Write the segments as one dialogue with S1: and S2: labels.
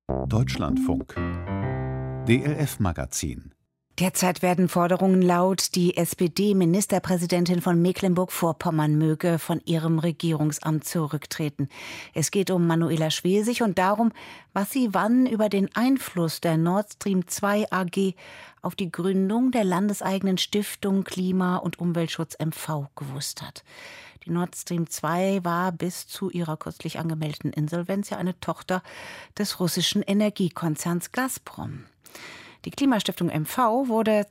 S1: Deutschlandfunk. DLF-Magazin.
S2: Derzeit werden Forderungen laut, die SPD-Ministerpräsidentin von Mecklenburg-Vorpommern möge von ihrem Regierungsamt zurücktreten. Es geht um Manuela Schwesig und darum, was sie wann über den Einfluss der Nord Stream 2 AG auf die Gründung der landeseigenen Stiftung Klima- und Umweltschutz MV gewusst hat. Die Nord Stream 2 war bis zu ihrer kürzlich angemeldeten Insolvenz ja eine Tochter des russischen Energiekonzerns Gazprom. Die Klimastiftung MV wurde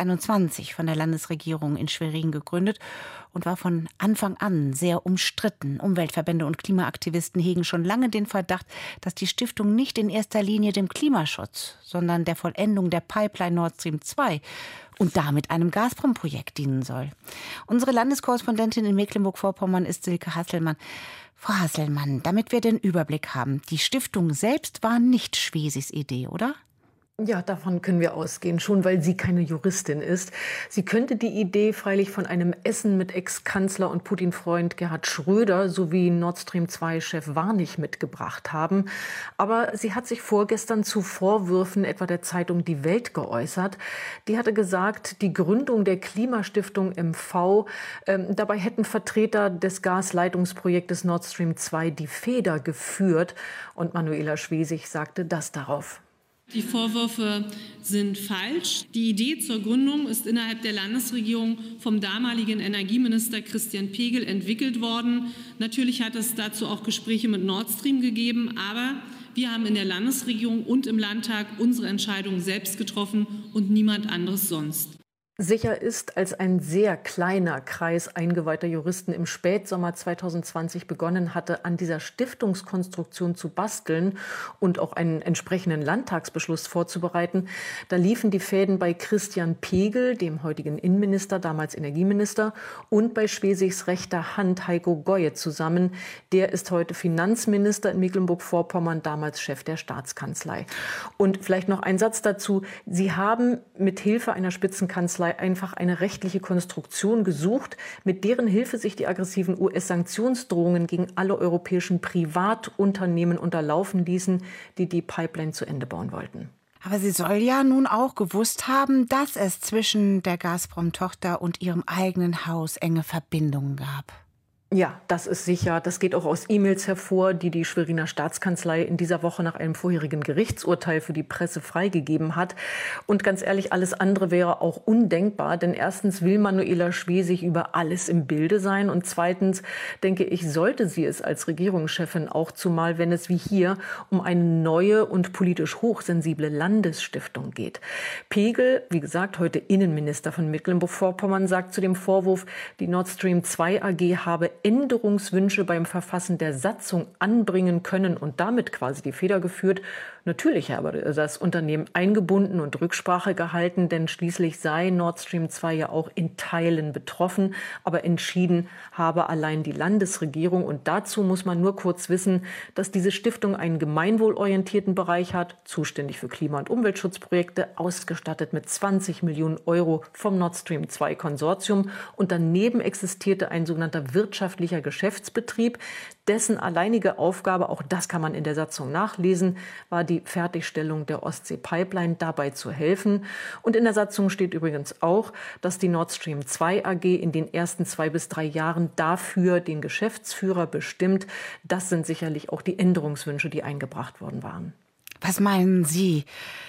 S2: 2021 von der Landesregierung in Schwerin gegründet und war von Anfang an sehr umstritten. Umweltverbände und Klimaaktivisten hegen schon lange den Verdacht, dass die Stiftung nicht in erster Linie dem Klimaschutz, sondern der Vollendung der Pipeline Nord Stream 2 und damit einem Gazprom-Projekt dienen soll. Unsere Landeskorrespondentin in Mecklenburg-Vorpommern ist Silke Hasselmann. Frau Hasselmann, damit wir den Überblick haben, die Stiftung selbst war nicht Schwesigs Idee, oder?
S3: Ja, davon können wir ausgehen, schon weil sie keine Juristin ist. Sie könnte die Idee freilich von einem Essen mit Ex-Kanzler und Putin-Freund Gerhard Schröder sowie Nord Stream 2-Chef Warnig mitgebracht haben. Aber sie hat sich vorgestern zu Vorwürfen etwa der Zeitung Die Welt geäußert. Die hatte gesagt, die Gründung der Klimastiftung MV, dabei hätten Vertreter des Gasleitungsprojektes Nord Stream 2 die Feder geführt. Und Manuela Schwesig sagte das darauf.
S4: Die Vorwürfe sind falsch. Die Idee zur Gründung ist innerhalb der Landesregierung vom damaligen Energieminister Christian Pegel entwickelt worden. Natürlich hat es dazu auch Gespräche mit Nord Stream gegeben, aber wir haben in der Landesregierung und im Landtag unsere Entscheidung selbst getroffen und niemand anderes sonst.
S3: Sicher ist, als ein sehr kleiner Kreis eingeweihter Juristen im Spätsommer 2020 begonnen hatte, an dieser Stiftungskonstruktion zu basteln und auch einen entsprechenden Landtagsbeschluss vorzubereiten, da liefen die Fäden bei Christian Pegel, dem heutigen Innenminister, damals Energieminister, und bei Schwesigs rechter Hand Heiko Goye zusammen. Der ist heute Finanzminister in Mecklenburg-Vorpommern, damals Chef der Staatskanzlei. Und vielleicht noch ein Satz dazu. Sie haben mit Hilfe einer Spitzenkanzlei einfach eine rechtliche Konstruktion gesucht, mit deren Hilfe sich die aggressiven US-Sanktionsdrohungen gegen alle europäischen Privatunternehmen unterlaufen ließen, die die Pipeline zu Ende bauen wollten.
S2: Aber sie soll ja nun auch gewusst haben, dass es zwischen der Gazprom-Tochter und ihrem eigenen Haus enge Verbindungen gab.
S3: Ja, das ist sicher. Das geht auch aus E-Mails hervor, die die Schweriner Staatskanzlei in dieser Woche nach einem vorherigen Gerichtsurteil für die Presse freigegeben hat. Und ganz ehrlich, alles andere wäre auch undenkbar. Denn erstens will Manuela Schwesig über alles im Bilde sein. Und zweitens, denke ich, sollte sie es als Regierungschefin auch, zumal wenn es wie hier um eine neue und politisch hochsensible Landesstiftung geht. Pegel, wie gesagt, heute Innenminister von Mecklenburg-Vorpommern, sagt zu dem Vorwurf, die Nord Stream 2 AG habe Änderungswünsche beim Verfassen der Satzung anbringen können und damit quasi die Feder geführt. Natürlich habe das Unternehmen eingebunden und Rücksprache gehalten, denn schließlich sei Nord Stream 2 ja auch in Teilen betroffen. Aber entschieden habe allein die Landesregierung. Und dazu muss man nur kurz wissen, dass diese Stiftung einen gemeinwohlorientierten Bereich hat, zuständig für Klima- und Umweltschutzprojekte, ausgestattet mit 20 Millionen Euro vom Nord Stream 2 Konsortium. Und daneben existierte ein sogenannter wirtschaftlicher Geschäftsbetrieb, dessen alleinige Aufgabe, auch das kann man in der Satzung nachlesen, war die Fertigstellung der Ostsee-Pipeline, dabei zu helfen. Und in der Satzung steht übrigens auch, dass die Nord Stream 2 AG in den ersten 2 bis 3 Jahren dafür den Geschäftsführer bestimmt. Das sind sicherlich auch die Änderungswünsche, die eingebracht worden waren.
S2: Was meinen Sie?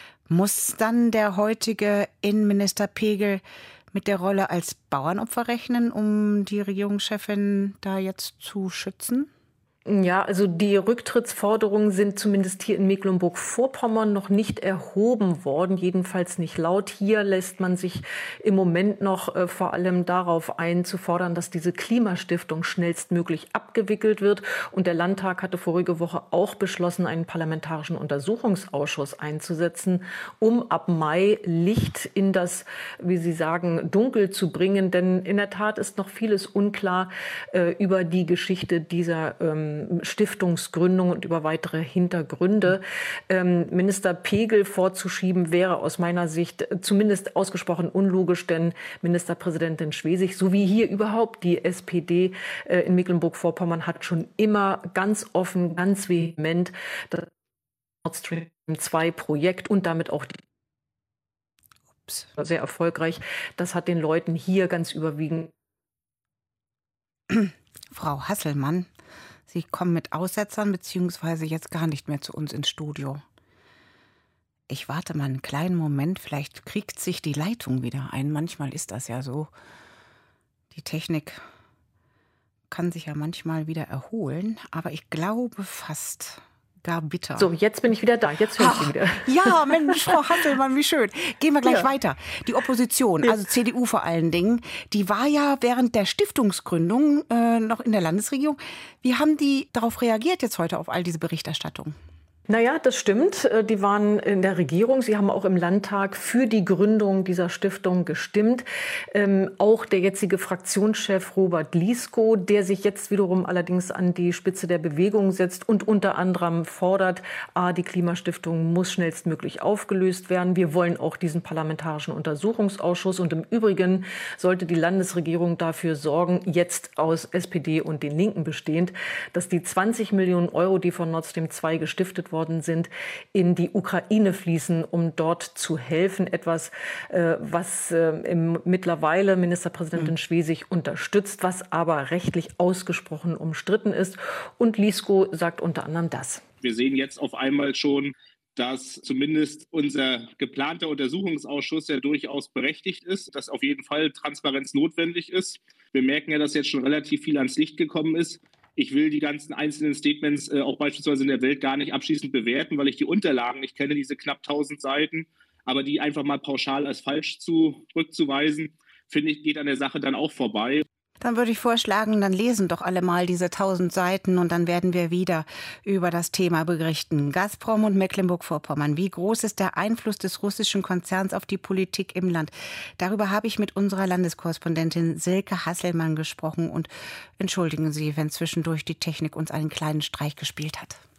S2: Muss dann der heutige Innenminister Pegel mit der Rolle als Bauernopfer rechnen, um die Regierungschefin da jetzt zu schützen?
S3: Ja, also die Rücktrittsforderungen sind zumindest hier in Mecklenburg-Vorpommern noch nicht erhoben worden, jedenfalls nicht laut. Hier lässt man sich im Moment noch vor allem darauf ein, zu fordern, dass diese Klimastiftung schnellstmöglich abgewickelt wird. Und der Landtag hatte vorige Woche auch beschlossen, einen parlamentarischen Untersuchungsausschuss einzusetzen, um ab Mai Licht in das, wie Sie sagen, Dunkel zu bringen. Denn in der Tat ist noch vieles unklar über die Geschichte dieser Stiftungsgründung und über weitere Hintergründe. Minister Pegel vorzuschieben, wäre aus meiner Sicht zumindest ausgesprochen unlogisch, denn Ministerpräsidentin Schwesig sowie hier überhaupt die SPD in Mecklenburg-Vorpommern hat schon immer ganz offen, ganz vehement Nord Stream 2 Projekt und damit auch sehr erfolgreich. Das hat den Leuten hier ganz überwiegend.
S2: Frau Hasselmann, Sie kommen mit Aussetzern beziehungsweise jetzt gar nicht mehr zu uns ins Studio. Ich warte mal einen kleinen Moment, vielleicht kriegt sich die Leitung wieder ein. Manchmal ist das ja so. Die Technik kann sich ja manchmal wieder erholen, aber ich glaube fast gar bitter.
S3: So, jetzt bin ich wieder da, jetzt höre ich Sie wieder.
S2: Ja, Mensch, Frau Hasselmann, wie schön. Gehen wir gleich weiter. Die Opposition, also CDU vor allen Dingen, die war ja während der Stiftungsgründung noch in der Landesregierung. Wie haben die darauf reagiert jetzt heute auf all diese Berichterstattung?
S3: Naja, das stimmt. Die waren in der Regierung. Sie haben auch im Landtag für die Gründung dieser Stiftung gestimmt. Auch der jetzige Fraktionschef Robert Lieskow, der sich jetzt wiederum allerdings an die Spitze der Bewegung setzt und unter anderem fordert, die Klimastiftung muss schnellstmöglich aufgelöst werden. Wir wollen auch diesen parlamentarischen Untersuchungsausschuss. Und im Übrigen sollte die Landesregierung dafür sorgen, jetzt aus SPD und den Linken bestehend, dass die 20 Millionen Euro, die von Nord Stream 2 gestiftet worden sind, in die Ukraine fließen, um dort zu helfen. Etwas, was mittlerweile Ministerpräsidentin Schwesig unterstützt, was aber rechtlich ausgesprochen umstritten ist. Und Lieskow sagt unter anderem das.
S1: Wir sehen jetzt auf einmal schon, dass zumindest unser geplanter Untersuchungsausschuss ja durchaus berechtigt ist, dass auf jeden Fall Transparenz notwendig ist. Wir merken ja, dass jetzt schon relativ viel ans Licht gekommen ist. Ich will die ganzen einzelnen Statements auch beispielsweise in der Welt gar nicht abschließend bewerten, weil ich die Unterlagen nicht kenne, diese knapp 1000 Seiten. Aber die einfach mal pauschal als falsch zurückzuweisen, finde ich, geht an der Sache dann auch vorbei.
S2: Dann würde ich vorschlagen, dann lesen doch alle mal diese 1000 Seiten und dann werden wir wieder über das Thema berichten. Gazprom und Mecklenburg-Vorpommern. Wie groß ist der Einfluss des russischen Konzerns auf die Politik im Land? Darüber habe ich mit unserer Landeskorrespondentin Silke Hasselmann gesprochen. Und entschuldigen Sie, wenn zwischendurch die Technik uns einen kleinen Streich gespielt hat.